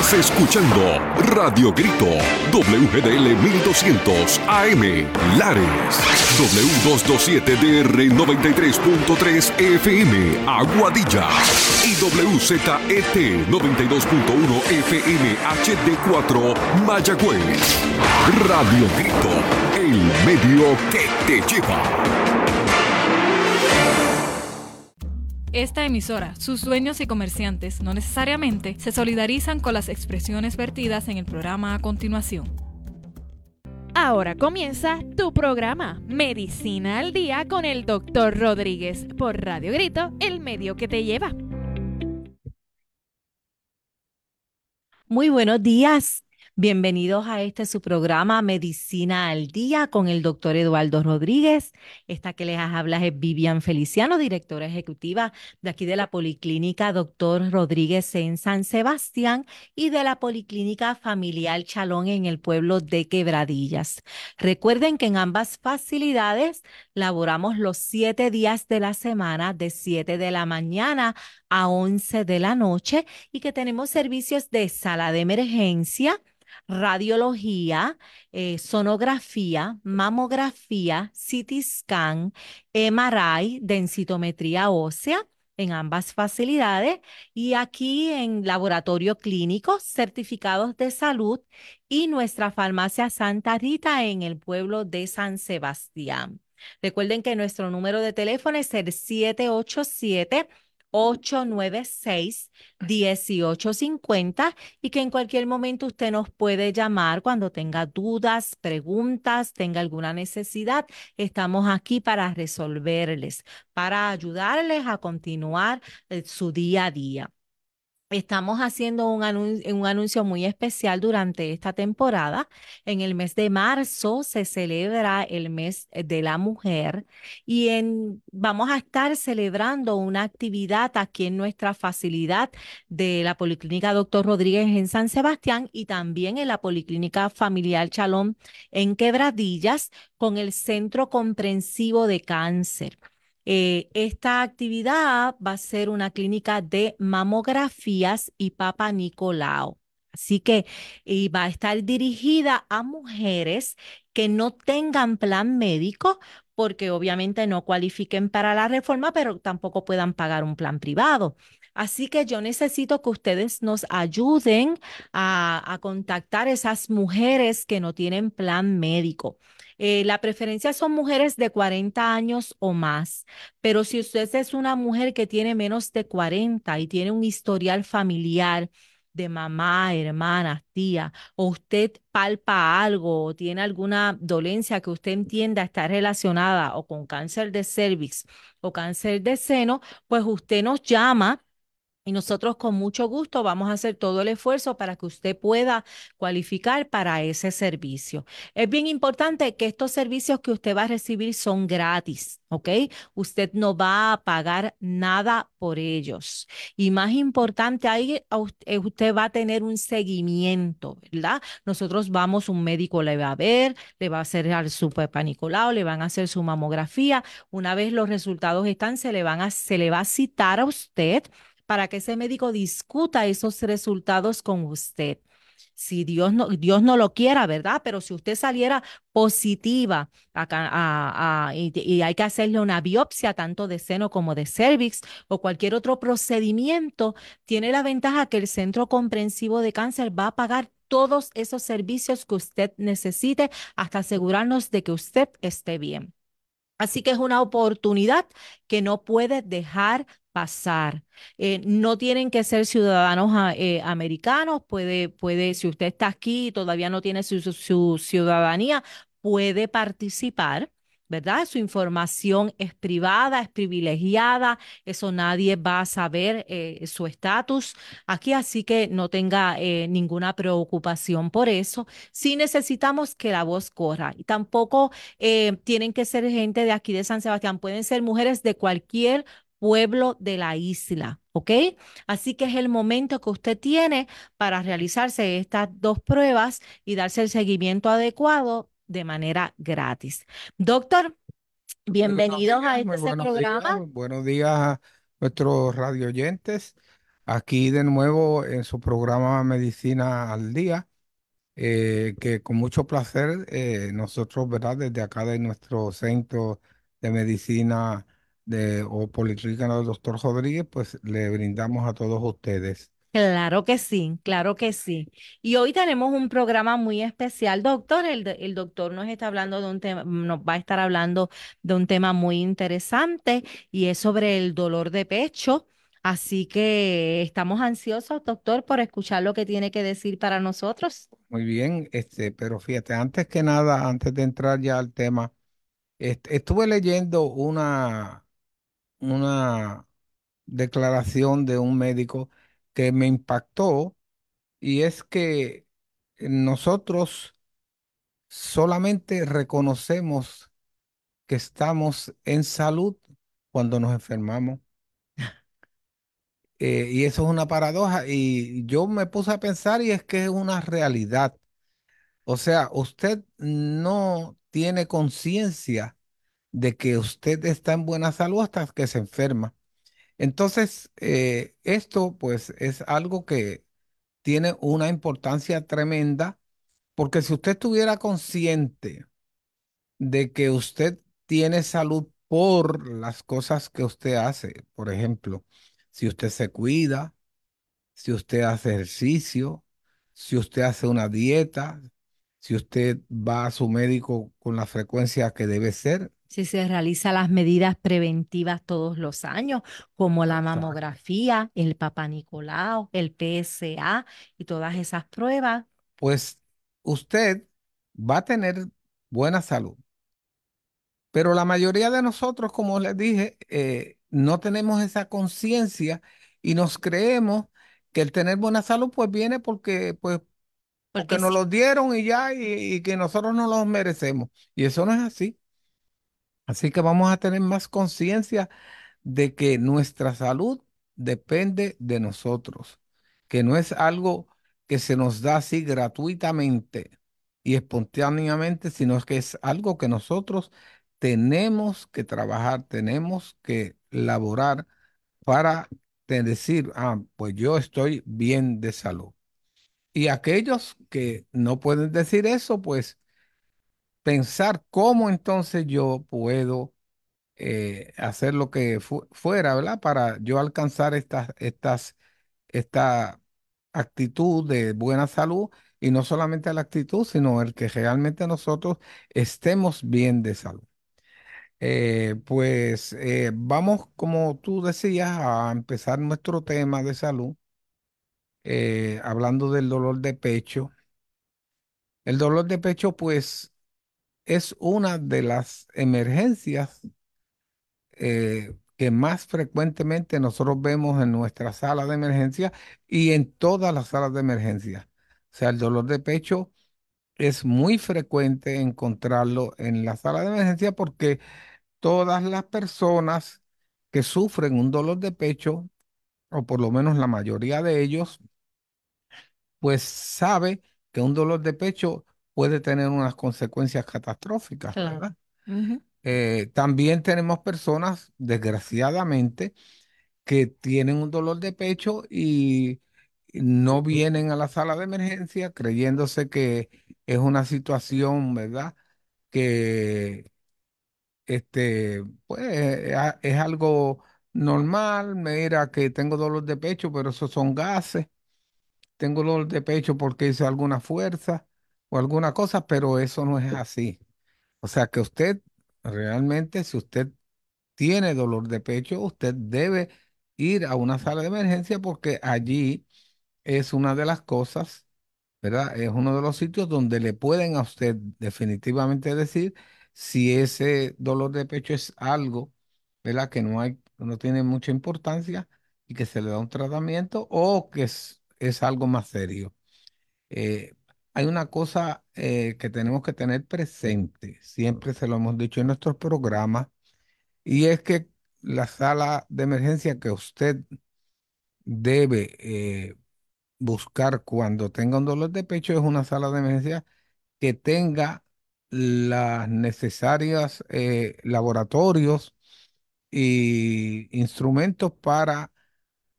Estás escuchando Radio Grito, WGDL 1200 AM, Lares, W227DR 93.3 FM, Aguadilla, y WZET 92.1 FM HD4, Mayagüez. Radio Grito, el medio que te lleva. Esta emisora, sus dueños y comerciantes no necesariamente se solidarizan con las expresiones vertidas en el programa a continuación. Ahora comienza tu programa Medicina al Día con el Dr. Rodríguez por Radio Grito, el medio que te lleva. Muy buenos días. Bienvenidos a su programa Medicina al Día con el doctor Eduardo Rodríguez. Esta que les habla es Vivian Feliciano, directora ejecutiva de aquí de la Policlínica Doctor Rodríguez en San Sebastián y de la Policlínica Familiar Chalón en el pueblo de Quebradillas. Recuerden que en ambas facilidades laboramos los 7 días de la semana de 7 de la mañana a 11 de la noche y que tenemos servicios de sala de emergencia, radiología, sonografía, mamografía, CT scan, MRI, densitometría ósea en ambas facilidades y aquí en laboratorio clínico, certificados de salud y nuestra farmacia Santa Rita en el pueblo de San Sebastián. Recuerden que nuestro número de teléfono es el 787-896-1850 y que en cualquier momento usted nos puede llamar cuando tenga dudas, preguntas, tenga alguna necesidad. Estamos aquí para resolverles, para ayudarles a continuar su día a día. Estamos haciendo un anuncio muy especial durante esta temporada. En el mes de marzo se celebra el mes de la mujer y vamos a estar celebrando una actividad aquí en nuestra facilidad de la Policlínica Doctor Rodríguez en San Sebastián y también en la Policlínica Familiar Chalón en Quebradillas con el Centro Comprensivo de Cáncer. Esta actividad va a ser una clínica de mamografías y Papa Nicolau. Así que va a estar dirigida a mujeres que no tengan plan médico, porque obviamente no cualifiquen para la reforma, pero tampoco puedan pagar un plan privado. Así que yo necesito que ustedes nos ayuden a contactar a esas mujeres que no tienen plan médico. La preferencia son mujeres de 40 años o más, pero si usted es una mujer que tiene menos de 40 y tiene un historial familiar de mamá, hermana, tía, o usted palpa algo o tiene alguna dolencia que usted entienda está relacionada o con cáncer de cervix o cáncer de seno, pues usted nos llama y nosotros con mucho gusto vamos a hacer todo el esfuerzo para que usted pueda cualificar para ese servicio. Es bien importante que estos servicios que usted va a recibir son gratis, ¿ok? Usted no va a pagar nada por ellos. Y más importante, ahí usted va a tener un seguimiento, ¿verdad? Nosotros vamos, un médico le va a ver, le va a hacer su Papa Nicolau, le van a hacer su mamografía. Una vez los resultados están, se le va a citar a usted para que ese médico discuta esos resultados con usted. Si Dios no lo quiera, ¿verdad? Pero si usted saliera positiva y hay que hacerle una biopsia tanto de seno como de cervix o cualquier otro procedimiento, tiene la ventaja que el Centro Comprensivo de Cáncer va a pagar todos esos servicios que usted necesite hasta asegurarnos de que usted esté bien. Así que es una oportunidad que no puede dejar pasar. No tienen que ser ciudadanos americanos. Si usted está aquí y todavía no tiene su ciudadanía, puede participar, ¿verdad? Su información es privada, es privilegiada. Eso nadie va a saber su estatus aquí, así que no tenga ninguna preocupación por eso. Sí necesitamos que la voz corra y tampoco tienen que ser gente de aquí de San Sebastián, pueden ser mujeres de cualquier pueblo de la isla, ¿ok? Así que es el momento que usted tiene para realizarse estas 2 pruebas y darse el seguimiento adecuado de manera gratis. Doctor, bienvenidos a Muy este buenos días, programa. buenos días a nuestros radioyentes. Aquí de nuevo en su programa Medicina al Día, que con mucho placer nosotros, ¿verdad? Desde acá de nuestro centro de medicina o Policlínica del Doctor Rodríguez, pues le brindamos a todos ustedes. Claro que sí, claro que sí. Y hoy tenemos un programa muy especial, doctor. El doctor nos está hablando de un tema, nos va a estar hablando de un tema muy interesante y es sobre el dolor de pecho. Así que estamos ansiosos, doctor, por escuchar lo que tiene que decir para nosotros. Muy bien, pero fíjate, antes que nada, antes de entrar ya al tema, estuve leyendo una declaración de un médico que me impactó y es que nosotros solamente reconocemos que estamos en salud cuando nos enfermamos. Y eso es una paradoja y yo me puse a pensar y es que es una realidad. O sea, usted no tiene conciencia de que usted está en buena salud hasta que se enferma. Entonces, esto pues es algo que tiene una importancia tremenda, porque si usted estuviera consciente de que usted tiene salud por las cosas que usted hace, por ejemplo, si usted se cuida, si usted hace ejercicio, si usted hace una dieta, si usted va a su médico con la frecuencia que debe ser. Si se realizan las medidas preventivas todos los años, como la Exacto. mamografía, el Papá Nicolau, el PSA y todas esas pruebas. Pues usted va a tener buena salud. Pero la mayoría de nosotros, como les dije, no tenemos esa conciencia y nos creemos que el tener buena salud pues viene porque Porque nos sí. los dieron y ya y que nosotros no los merecemos. Y eso no es así. Así que vamos a tener más conciencia de que nuestra salud depende de nosotros, que no es algo que se nos da así gratuitamente y espontáneamente, sino que es algo que nosotros tenemos que trabajar, tenemos que laborar para decir, pues yo estoy bien de salud. Y aquellos que no pueden decir eso, pues pensar cómo entonces yo puedo hacer lo que fuera, ¿verdad? Para yo alcanzar esta actitud de buena salud y no solamente la actitud, sino el que realmente nosotros estemos bien de salud. Vamos, como tú decías, a empezar nuestro tema de salud, hablando del dolor de pecho. El dolor de pecho, pues, es una de las emergencias que más frecuentemente nosotros vemos en nuestra sala de emergencia y en todas las salas de emergencia. O sea, el dolor de pecho es muy frecuente encontrarlo en la sala de emergencia porque todas las personas que sufren un dolor de pecho, o por lo menos la mayoría de ellos, pues sabe que un dolor de pecho puede tener unas consecuencias catastróficas, Claro. ¿verdad? Ujú. También tenemos personas, desgraciadamente, que tienen un dolor de pecho y no vienen a la sala de emergencia creyéndose que es una situación, ¿verdad? Que pues, es algo normal. Mira que tengo dolor de pecho, pero esos son gases. Tengo dolor de pecho porque hice alguna fuerza o alguna cosa, pero eso no es así. O sea que usted realmente, si usted tiene dolor de pecho, usted debe ir a una sala de emergencia porque allí es una de las cosas, ¿verdad? Es uno de los sitios donde le pueden a usted definitivamente decir si ese dolor de pecho es algo, ¿verdad? Que no tiene mucha importancia y que se le da un tratamiento o que es algo más serio. Eh, Hay una cosa que tenemos que tener presente, siempre se lo hemos dicho en nuestros programas, y es que la sala de emergencia que usted debe buscar cuando tenga un dolor de pecho es una sala de emergencia que tenga las necesarias laboratorios y instrumentos para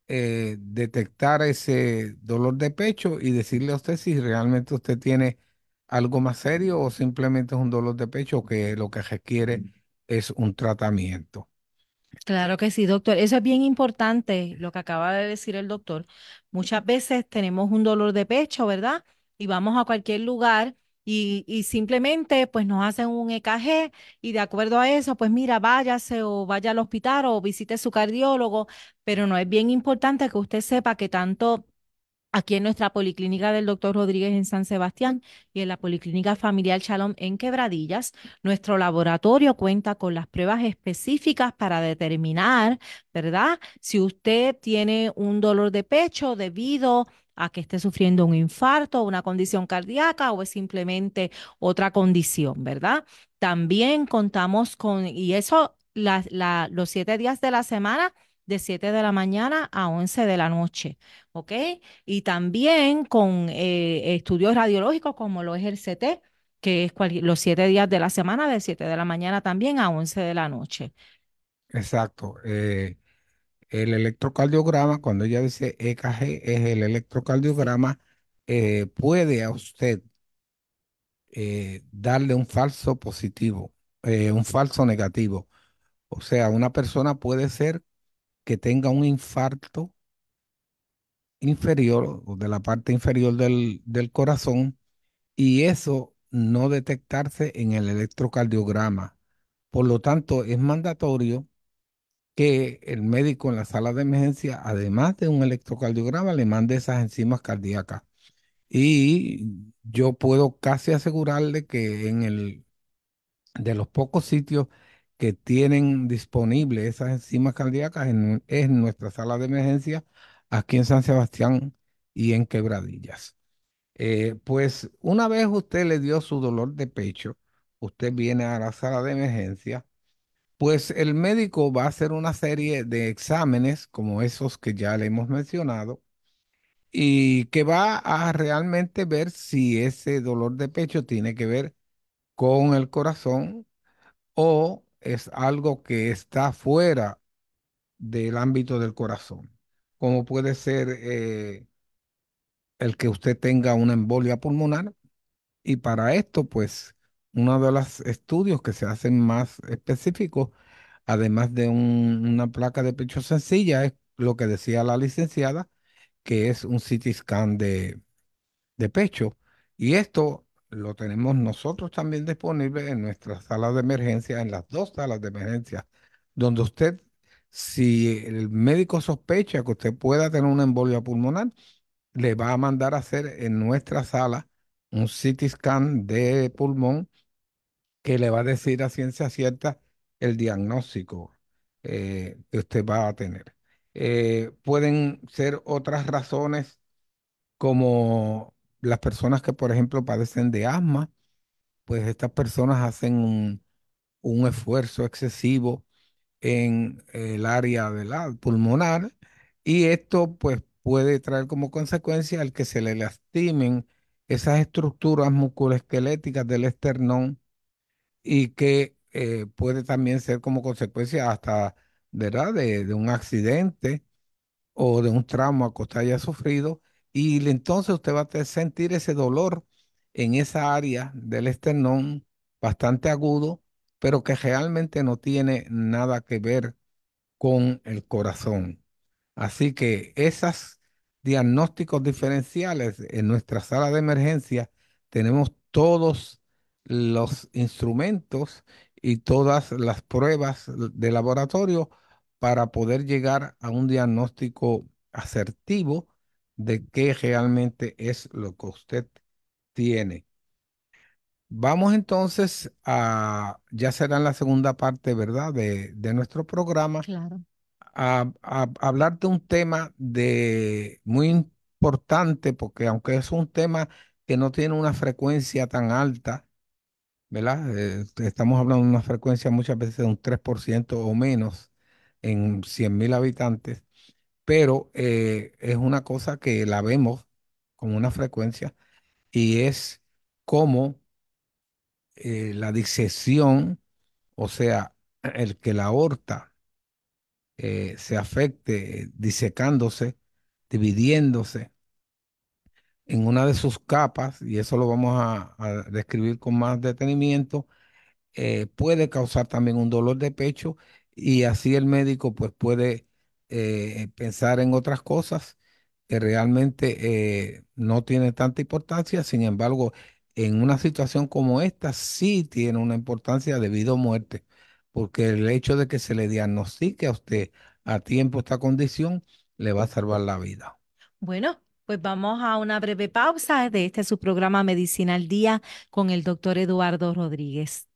detectar ese dolor de pecho y decirle a usted si realmente usted tiene algo más serio o simplemente es un dolor de pecho que lo que requiere es un tratamiento. Claro que sí, doctor. Eso es bien importante, lo que acaba de decir el doctor. Muchas veces tenemos un dolor de pecho, ¿verdad? Y vamos a cualquier lugar y simplemente pues nos hacen un EKG y de acuerdo a eso, pues mira, váyase o vaya al hospital o visite su cardiólogo, pero no es bien importante que usted sepa que tanto aquí en nuestra policlínica del doctor Rodríguez en San Sebastián y en la policlínica familiar Shalom en Quebradillas, nuestro laboratorio cuenta con las pruebas específicas para determinar, ¿verdad? Si usted tiene un dolor de pecho debido a que esté sufriendo un infarto, una condición cardíaca o es simplemente otra condición, ¿verdad? También contamos con, y eso los 7 días de la semana, de 7 de la mañana a 11 de la noche. ¿Ok? Y también con estudios radiológicos como lo es el CT, que es los 7 días de la semana, de 7 de la mañana también a 11 de la noche. Exacto. El electrocardiograma, cuando ella dice EKG, es el Sí. electrocardiograma, puede a usted darle un falso positivo, un falso negativo. O sea, una persona puede ser que tenga un infarto inferior o de la parte inferior del corazón y eso no detectarse en el electrocardiograma. Por lo tanto, es mandatorio que el médico en la sala de emergencia, además de un electrocardiograma, le mande esas enzimas cardíacas. Y yo puedo casi asegurarle que de los pocos sitios que tienen disponibles esas enzimas cardíacas es en nuestra sala de emergencia aquí en San Sebastián y en Quebradillas. Pues una vez usted le dio su dolor de pecho, usted viene a la sala de emergencia, pues el médico va a hacer una serie de exámenes como esos que ya le hemos mencionado y que va a realmente ver si ese dolor de pecho tiene que ver con el corazón o es algo que está fuera del ámbito del corazón, como puede ser el que usted tenga una embolia pulmonar. Y para esto, pues, uno de los estudios que se hacen más específicos, además de una placa de pecho sencilla, es lo que decía la licenciada, que es un CT scan de pecho. Y esto lo tenemos nosotros también disponible en nuestra sala de emergencia, en las dos salas de emergencia, donde usted, si el médico sospecha que usted pueda tener una embolia pulmonar, le va a mandar a hacer en nuestra sala un CT scan de pulmón que le va a decir a ciencia cierta el diagnóstico que usted va a tener. Pueden ser otras razones como las personas que, por ejemplo, padecen de asma, pues estas personas hacen un esfuerzo excesivo en el área de la pulmonar y esto pues puede traer como consecuencia el que se le lastimen esas estructuras musculoesqueléticas del esternón y que puede también ser como consecuencia hasta, ¿verdad?, de un accidente o de un trauma que usted haya sufrido y entonces usted va a sentir ese dolor en esa área del esternón bastante agudo, pero que realmente no tiene nada que ver con el corazón. Así que esos diagnósticos diferenciales en nuestra sala de emergencia tenemos todos los instrumentos y todas las pruebas de laboratorio para poder llegar a un diagnóstico asertivo de qué realmente es lo que usted tiene. Vamos entonces ya será en la segunda parte, ¿verdad? De nuestro programa Claro. a hablar de un tema muy importante, porque aunque es un tema que no tiene una frecuencia tan alta, ¿verdad? Estamos hablando de una frecuencia muchas veces de un 3% o menos en 100.000 habitantes, pero es una cosa que la vemos con una frecuencia y es como la disección, o sea, el que la aorta se afecte, disecándose, dividiéndose en una de sus capas, y eso lo vamos a describir con más detenimiento, puede causar también un dolor de pecho, y así el médico pues puede pensar en otras cosas que realmente no tiene tanta importancia. Sin embargo, en una situación como esta sí tiene una importancia de vida o muerte, porque el hecho de que se le diagnostique a usted a tiempo esta condición le va a salvar la vida. Bueno, pues vamos a una breve pausa de este su programa Medicina al Día con el doctor Eduardo Rodríguez.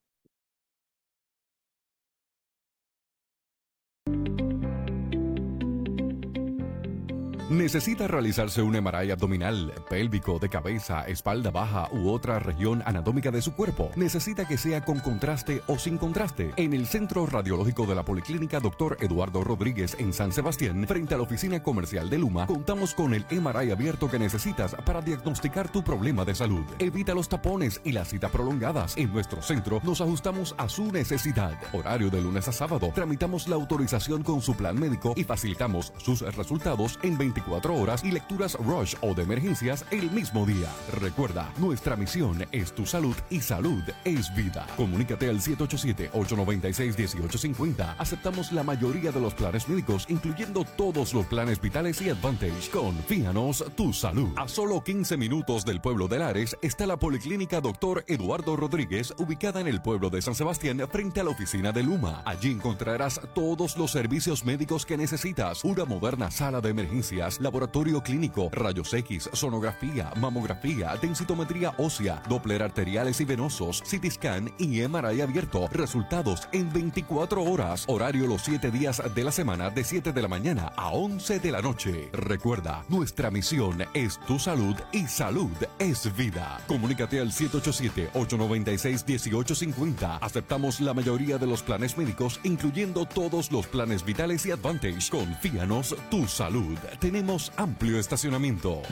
¿Necesita realizarse un MRI abdominal, pélvico, de cabeza, espalda baja u otra región anatómica de su cuerpo? ¿Necesita que sea con contraste o sin contraste? En el Centro Radiológico de la Policlínica Dr. Eduardo Rodríguez en San Sebastián, frente a la oficina comercial de Luma, contamos con el MRI abierto que necesitas para diagnosticar tu problema de salud. Evita los tapones y las citas prolongadas. En nuestro centro nos ajustamos a su necesidad. Horario de lunes a sábado. Tramitamos la autorización con su plan médico y facilitamos sus resultados en 24 horas y lecturas rush o de emergencias el mismo día. Recuerda, nuestra misión es tu salud y salud es vida. Comunícate al 787-896-1850. Aceptamos la mayoría de los planes médicos, incluyendo todos los planes vitales y Advantage. Confíanos tu salud. A solo 15 minutos del pueblo de Lares está la Policlínica Dr. Eduardo Rodríguez, ubicada en el pueblo de San Sebastián, frente a la oficina de Luma. Allí encontrarás todos los servicios médicos que necesitas. Una moderna sala de emergencias, laboratorio clínico, rayos X, sonografía, mamografía, densitometría ósea, Doppler arteriales y venosos, CT scan y MRI abierto. Resultados en 24 horas. Horario los 7 días de la semana de 7 de la mañana a 11 de la noche. Recuerda, nuestra misión es tu salud y salud es vida. Comunícate al 787-896-1850. Aceptamos la mayoría de los planes médicos, incluyendo todos los planes vitales y Advantage. Confíanos tu salud. Tenemos amplio estacionamiento.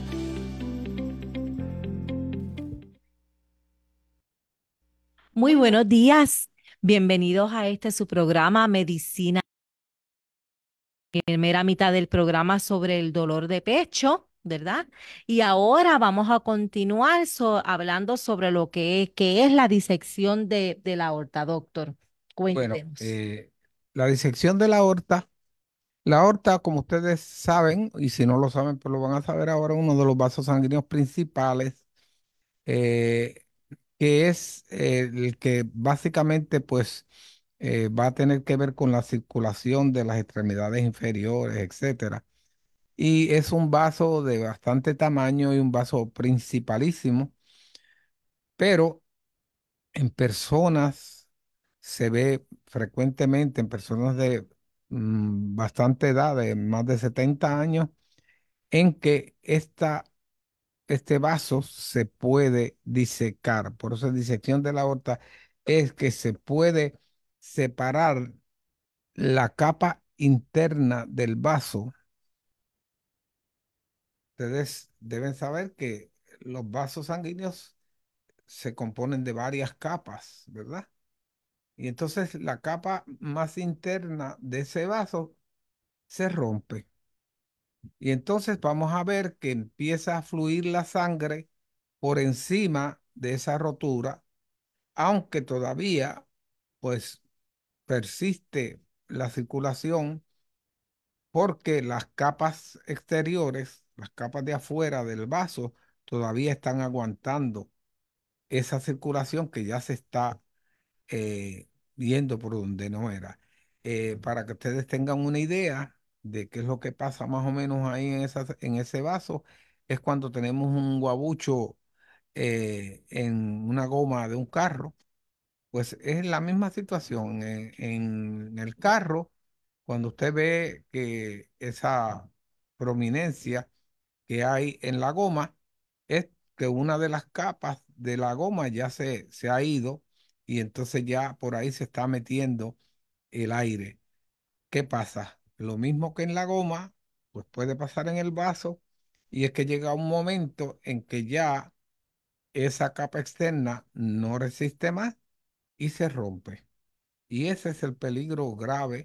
Muy buenos días. Bienvenidos a este su programa Medicina. Primera mitad del programa sobre el dolor de pecho, ¿verdad? Y ahora vamos a continuar hablando sobre lo que es la disección de la aorta, doctor. Bueno, Cuéntenos. la disección de la aorta, como ustedes saben, y si no lo saben, pues lo van a saber ahora, uno de los vasos sanguíneos principales, eh, que es el que básicamente pues va a tener que ver con la circulación de las extremidades inferiores, etcétera. Y es un vaso de bastante tamaño y un vaso principalísimo, pero en personas se ve frecuentemente, en personas de bastante edad, de más de 70 años, en que este vaso se puede disecar. Por eso disección de la aorta es que se puede separar la capa interna del vaso. Ustedes deben saber que los vasos sanguíneos se componen de varias capas, ¿verdad? Y entonces la capa más interna de ese vaso se rompe. Y entonces vamos a ver que empieza a fluir la sangre por encima de esa rotura, aunque todavía pues persiste la circulación, porque las capas exteriores, las capas de afuera del vaso, todavía están aguantando esa circulación que ya se está yendo por donde no era. Para que ustedes tengan una idea de qué es lo que pasa más o menos ahí en ese vaso, es cuando tenemos un guabucho en una goma de un carro, pues es la misma situación. En el carro, cuando usted ve que esa prominencia que hay en la goma es que una de las capas de la goma ya se ha ido, y entonces ya por ahí se está metiendo el aire. ¿Qué pasa? Lo mismo que en la goma, pues puede pasar en el vaso, y es que llega un momento en que ya esa capa externa no resiste más y se rompe. Y ese es el peligro grave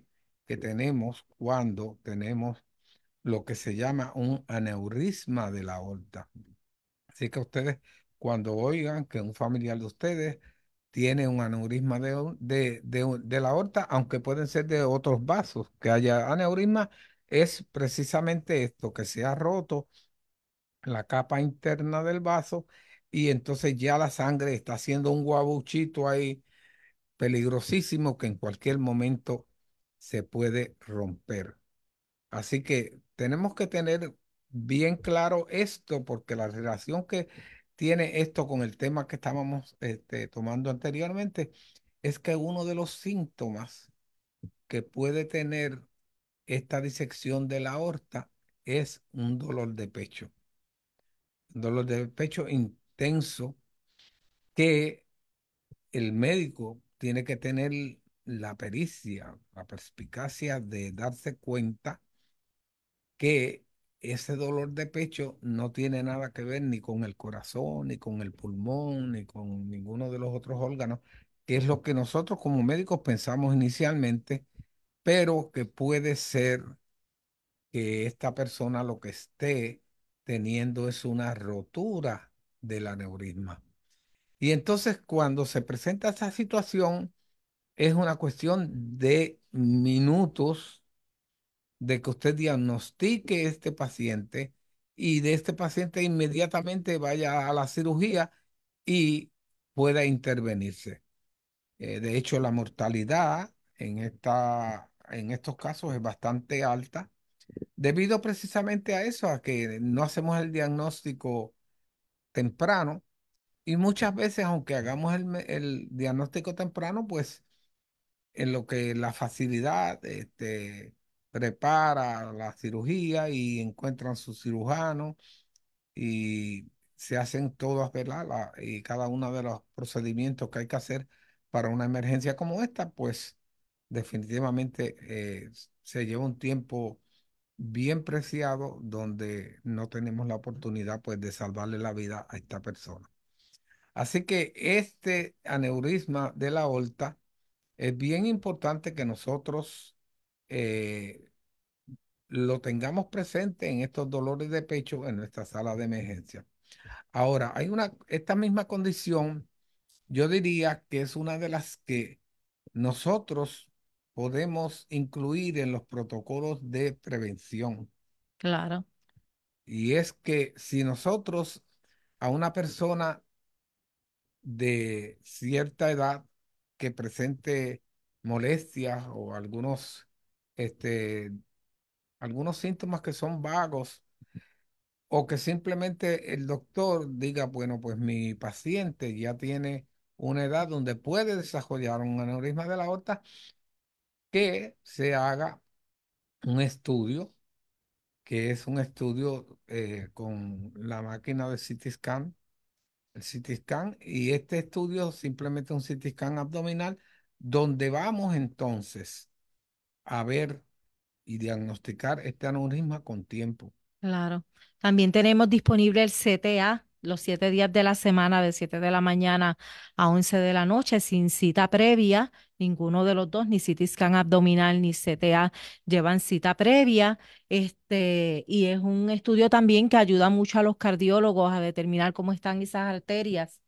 que tenemos cuando tenemos lo que se llama un aneurisma de la aorta. Así que ustedes, cuando oigan que un familiar de ustedes tiene un aneurisma de la aorta, aunque pueden ser de otros vasos, que haya aneurisma, es precisamente esto, que se ha roto la capa interna del vaso y entonces ya la sangre está haciendo un guabuchito ahí peligrosísimo que en cualquier momento se puede romper. Así que tenemos que tener bien claro esto porque la relación que tiene esto con el tema que estábamos tomando anteriormente es que uno de los síntomas que puede tener esta disección de la aorta es un dolor de pecho. Un dolor de pecho intenso que el médico tiene que tener la pericia, la perspicacia de darse cuenta que ese dolor de pecho no tiene nada que ver ni con el corazón, ni con el pulmón, ni con ninguno de los otros órganos, que es lo que nosotros como médicos pensamos inicialmente, pero que puede ser que esta persona lo que esté teniendo es una rotura del aneurisma. Y entonces cuando se presenta esa situación, es una cuestión de minutos de que usted diagnostique este paciente y de este paciente inmediatamente vaya a la cirugía y pueda intervenirse. De hecho, la mortalidad en estos casos es bastante alta, debido precisamente a eso, a que no hacemos el diagnóstico temprano y muchas veces, aunque hagamos el diagnóstico temprano, pues en lo que la facilidad prepara la cirugía y encuentran su cirujano y se hacen todas, ¿verdad? Y cada uno de los procedimientos que hay que hacer para una emergencia como esta, pues definitivamente se lleva un tiempo bien preciado donde no tenemos la oportunidad pues de salvarle la vida a esta persona. Así que este aneurisma de la aorta es bien importante que nosotros eh, lo tengamos presente en estos dolores de pecho en nuestra sala de emergencia. Ahora, esta misma condición, yo diría que es una de las que nosotros podemos incluir en los protocolos de prevención. Claro, Y es que si nosotros a una persona de cierta edad que presente molestias o este, algunos síntomas que son vagos o que simplemente el doctor diga, bueno, pues mi paciente ya tiene una edad donde puede desarrollar un aneurisma de la aorta, que se haga un estudio, que es un estudio con la máquina de CT scan, el CT scan, y este estudio simplemente un CT scan abdominal, donde vamos entonces a ver y diagnosticar este aneurisma con tiempo. claro. También tenemos disponible el CTA los 7 días de la semana, de 7 de la mañana a 11 de la noche, sin cita previa. Ninguno de los dos, ni CT scan abdominal ni CTA, llevan cita previa. Y es un estudio también que ayuda mucho a los cardiólogos a determinar cómo están esas arterias.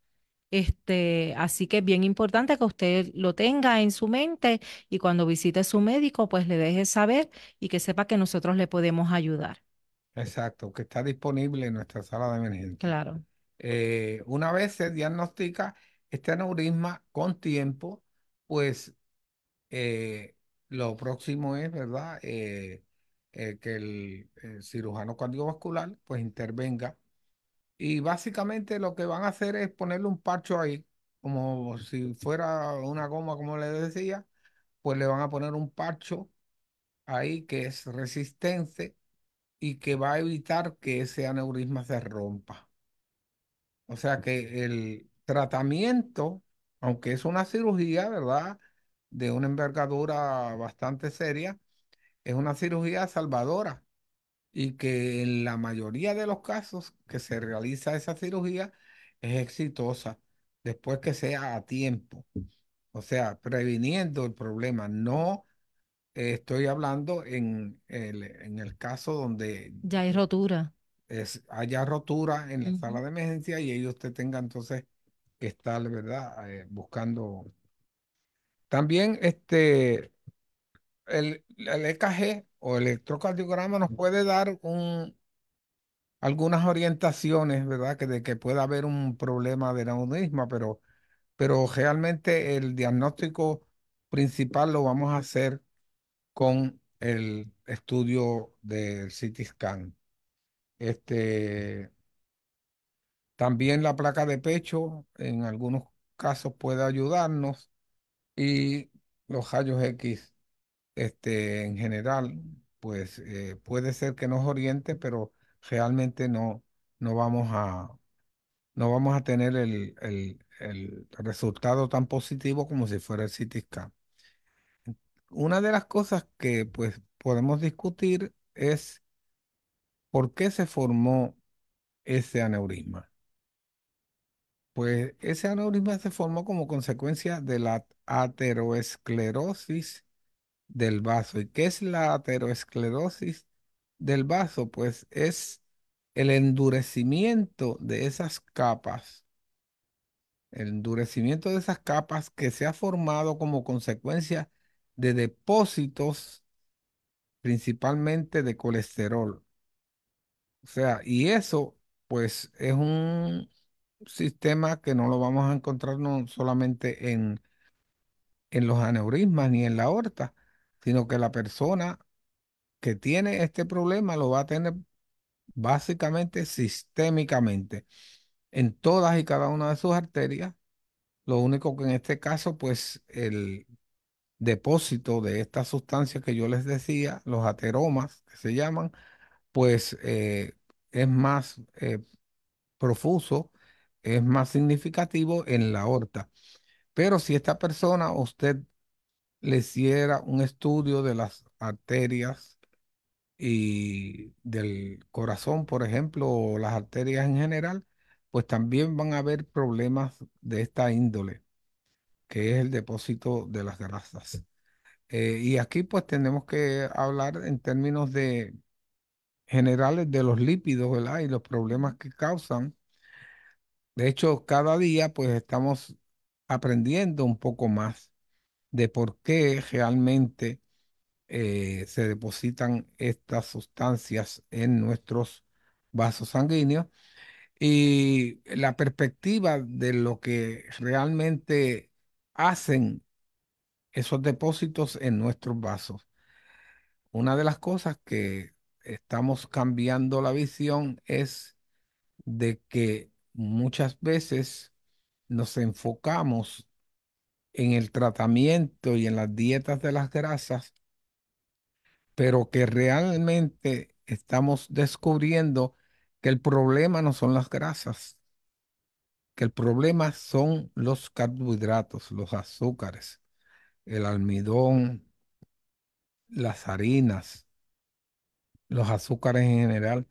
Así que es bien importante que usted lo tenga en su mente y cuando visite a su médico, pues le deje saber y que sepa que nosotros le podemos ayudar. Exacto, que está disponible en nuestra sala de emergencia. Claro, Una vez se diagnostica este aneurisma con tiempo, pues eh, lo próximo es, ¿verdad? Que el cirujano cardiovascular pues intervenga y básicamente lo que van a hacer es ponerle un parcho ahí, como si fuera una goma, como le decía, pues le van a poner un parcho ahí que es resistente y que va a evitar que ese aneurisma se rompa. O sea que el tratamiento, aunque es una cirugía, ¿verdad? De una envergadura bastante seria, es una cirugía salvadora y que en la mayoría de los casos que se realiza esa cirugía es exitosa después que sea a tiempo. O sea, previniendo el problema, no estoy hablando en el caso donde Ya hay rotura. haya rotura en la Ujú. sala de emergencia y ahí usted tenga entonces que estar, ¿verdad? Buscando. También el EKG o electrocardiograma nos puede dar algunas orientaciones, ¿verdad? Que de que pueda haber un problema de aneurisma, pero realmente el diagnóstico principal lo vamos a hacer con el estudio del CT scan. Este, también la placa de pecho en algunos casos puede ayudarnos y los rayos X, en general, pues puede ser que nos oriente, pero realmente no vamos a, no vamos a tener el resultado tan positivo como si fuera el CT scan. Una de las cosas que pues podemos discutir es por qué se formó ese aneurisma. Pues ese aneurisma se formó como consecuencia de la ateroesclerosis del vaso. ¿Y qué es la ateroesclerosis del vaso? Pues es el endurecimiento de esas capas, el endurecimiento de esas capas que se ha formado como consecuencia de depósitos principalmente de colesterol. O sea, y eso pues es un sistema que no lo vamos a encontrar no solamente en los aneurismas ni en la aorta, sino que la persona que tiene este problema lo va a tener básicamente sistémicamente en todas y cada una de sus arterias. Lo único que en este caso, pues el depósito de estas sustancias que yo les decía, los ateromas que se llaman, pues es más profuso, es más significativo en la aorta. Pero si esta persona, usted le hiciera un estudio de las arterias y del corazón, por ejemplo, o las arterias en general, pues también van a haber problemas de esta índole, que es el depósito de las grasas. Y aquí pues tenemos que hablar en términos de generales de los lípidos, ¿verdad? Y los problemas que causan. De hecho, cada día pues estamos aprendiendo un poco más de por qué realmente se depositan estas sustancias en nuestros vasos sanguíneos y la perspectiva de lo que realmente hacen esos depósitos en nuestros vasos. Una de las cosas que estamos cambiando la visión es de que muchas veces nos enfocamos en el tratamiento y en las dietas de las grasas, pero que realmente estamos descubriendo que el problema no son las grasas, que el problema son los carbohidratos, los azúcares, el almidón, las harinas, los azúcares en general.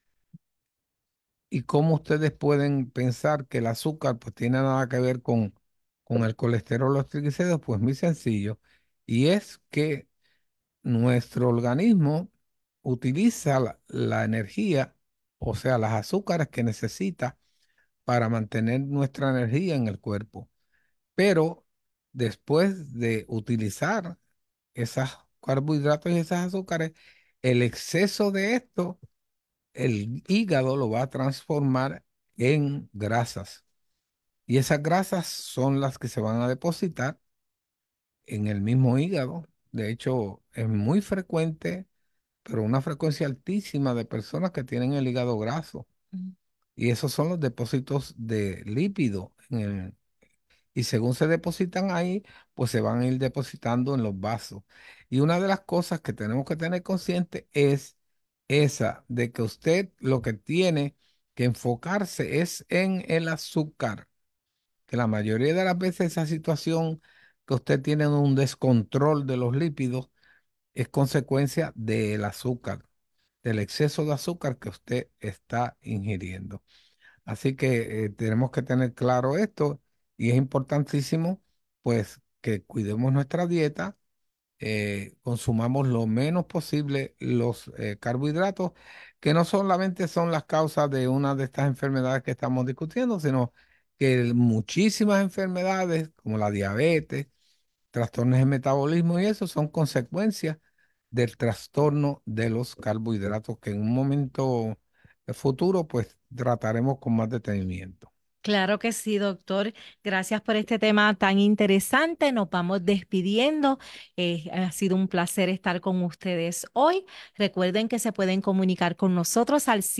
Y cómo ustedes pueden pensar que el azúcar pues tiene nada que ver con el colesterol o los triglicéridos, pues muy sencillo. Y es que nuestro organismo utiliza la energía, o sea, las azúcares que necesita para mantener nuestra energía en el cuerpo. Pero después de utilizar esos carbohidratos y esas azúcares, el exceso de esto, el hígado lo va a transformar en grasas. Y esas grasas son las que se van a depositar en el mismo hígado. De hecho, es muy frecuente, pero una frecuencia altísima de personas que tienen el hígado graso. Mm. Y esos son los depósitos de lípido. Y según se depositan ahí, pues se van a ir depositando en los vasos. Y una de las cosas que tenemos que tener consciente es esa, de que usted lo que tiene que enfocarse es en el azúcar, que la mayoría de las veces esa situación que usted tiene un descontrol de los lípidos es consecuencia del azúcar, del exceso de azúcar que usted está ingiriendo. Así que tenemos que tener claro esto y es importantísimo pues que cuidemos nuestra dieta consumamos lo menos posible los carbohidratos, que no solamente son las causas de una de estas enfermedades que estamos discutiendo, sino que muchísimas enfermedades como la diabetes, trastornos de metabolismo y eso son consecuencias del trastorno de los carbohidratos que en un momento futuro pues trataremos con más detenimiento. Claro que sí, doctor. Gracias por este tema tan interesante. Nos vamos despidiendo. Ha sido un placer estar con ustedes hoy. Recuerden que se pueden comunicar con nosotros al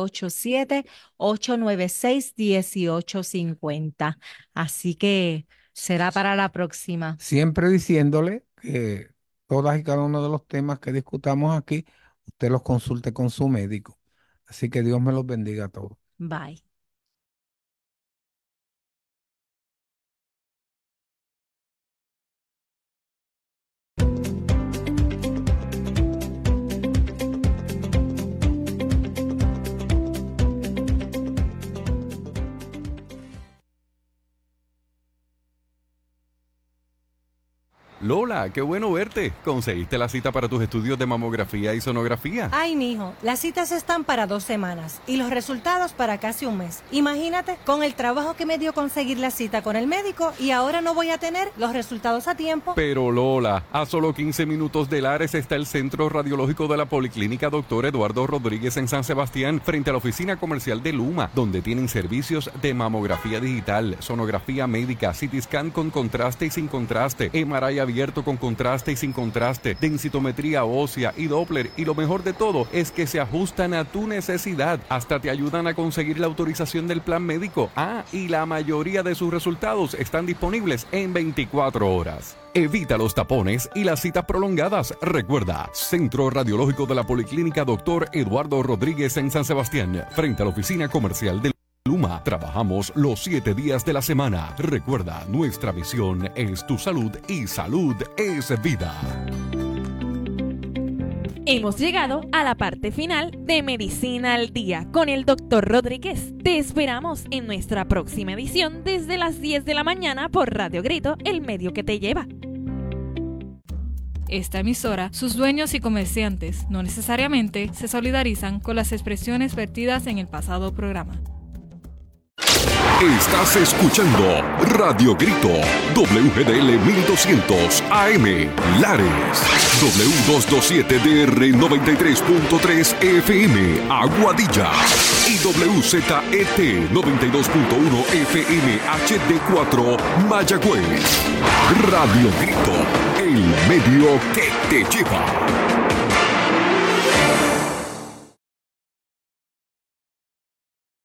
787-896-1850. Así que será para la próxima. Siempre diciéndole que todas y cada uno de los temas que discutamos aquí, usted los consulte con su médico. Así que Dios me los bendiga a todos. Bye. Lola, qué bueno verte. ¿Conseguiste la cita para tus estudios de mamografía y sonografía? Ay, mijo, las citas están para 2 semanas y los resultados para casi un mes. Imagínate, con el trabajo que me dio conseguir la cita con el médico y ahora no voy a tener los resultados a tiempo. Pero Lola, a solo 15 minutos de Lares está el Centro Radiológico de la Policlínica Dr. Eduardo Rodríguez en San Sebastián, frente a la oficina comercial de Luma, donde tienen servicios de mamografía digital, sonografía médica, CT scan con contraste y sin contraste, MRI abierto con contraste y sin contraste, densitometría ósea y Doppler, y lo mejor de todo es que se ajustan a tu necesidad, hasta te ayudan a conseguir la autorización del plan médico. Y la mayoría de sus resultados están disponibles en 24 horas. Evita los tapones y las citas prolongadas. Recuerda, Centro Radiológico de la Policlínica Dr. Eduardo Rodríguez en San Sebastián, frente a la oficina comercial de Luma. Trabajamos los 7 días de la semana. Recuerda, nuestra misión es tu salud y salud es vida. Hemos llegado a la parte final de Medicina al Día con el Dr. Rodríguez. Te esperamos en nuestra próxima edición desde las 10 de la mañana por Radio Grito, el medio que te lleva. Esta emisora, sus dueños y comerciantes no necesariamente se solidarizan con las expresiones vertidas en el pasado programa. Estás escuchando Radio Grito, WGDL 1200 AM, Lares, W227DR 93.3 FM, Aguadilla, y WZET 92.1 FM HD4, Mayagüez. Radio Grito, el medio que te lleva.